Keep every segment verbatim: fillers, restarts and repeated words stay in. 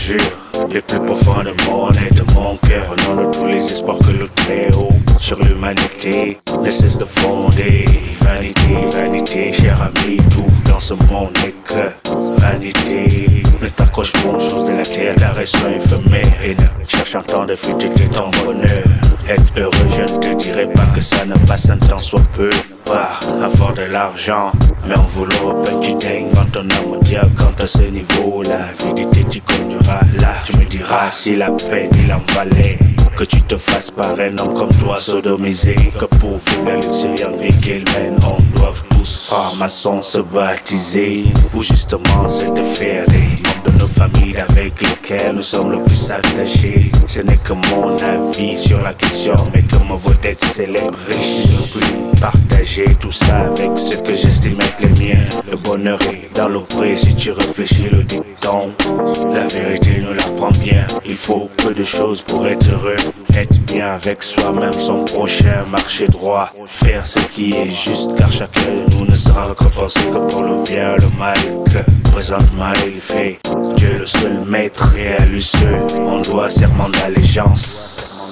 jure, les plus profonds de mon et de mon cœur, au nom de tous les espoirs que le Très-Haut sur l'humanité ne cesse de fonder. Vanité, vanité, cher ami, tout dans ce monde n'est que vanité. Ne t'accroche pas aux choses de la terre, la raison éphémère. Cherche un temps de fuite de ton bonheur. Être heureux, je ne te dirai pas que ça ne passe un temps soit peu. Par avoir de l'argent, mais en vouloir petit dingue quand ton âme diable. Quand à ce niveau, la vidéo tu conduiras là. Tu me diras si la peine il en valait. Que tu te fasses par un homme comme toi sodomisé. Que pour vivre l'extérieur vie qu'il mène, on doit tous francs-maçons se baptiser. Ou justement se défaire des membres de nos familles avec lesquels nous sommes le plus attachés. Ce n'est que mon avis sur la question, mais que mon vote d'être célèbre, riche, je peux partager tout ça avec ceux que j'estime être les miens. Le bonheur est dans l'auprès si tu réfléchis le dicton. La vérité nous l'apprend bien, il faut peu de choses pour être heureux. Être bien avec soi-même, son prochain, marcher droit, faire ce qui est juste, car chacun de nous ne sera récompensé que pour le bien, le mal que présentement il fait. Dieu le seul maître et à lui seul on doit serment d'allégeance.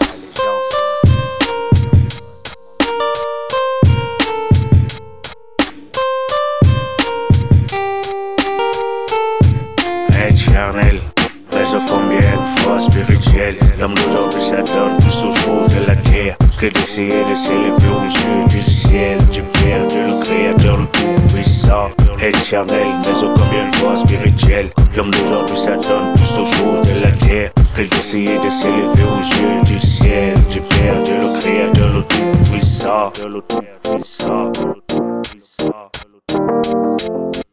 Éternel, réseau combien de fois spirituel. L'homme d'aujourd'hui s'adonne plus aux choses de la terre que d'essayer de s'élever aux yeux du ciel, du Père, Dieu le Créateur, le Tout-Puissant. Éternel, mais ô combien de fois spirituel. L'homme d'aujourd'hui s'adonne plus aux choses de la terre que d'essayer de s'élever aux yeux du ciel, du Père, Dieu le Créateur, le Tout-Puissant.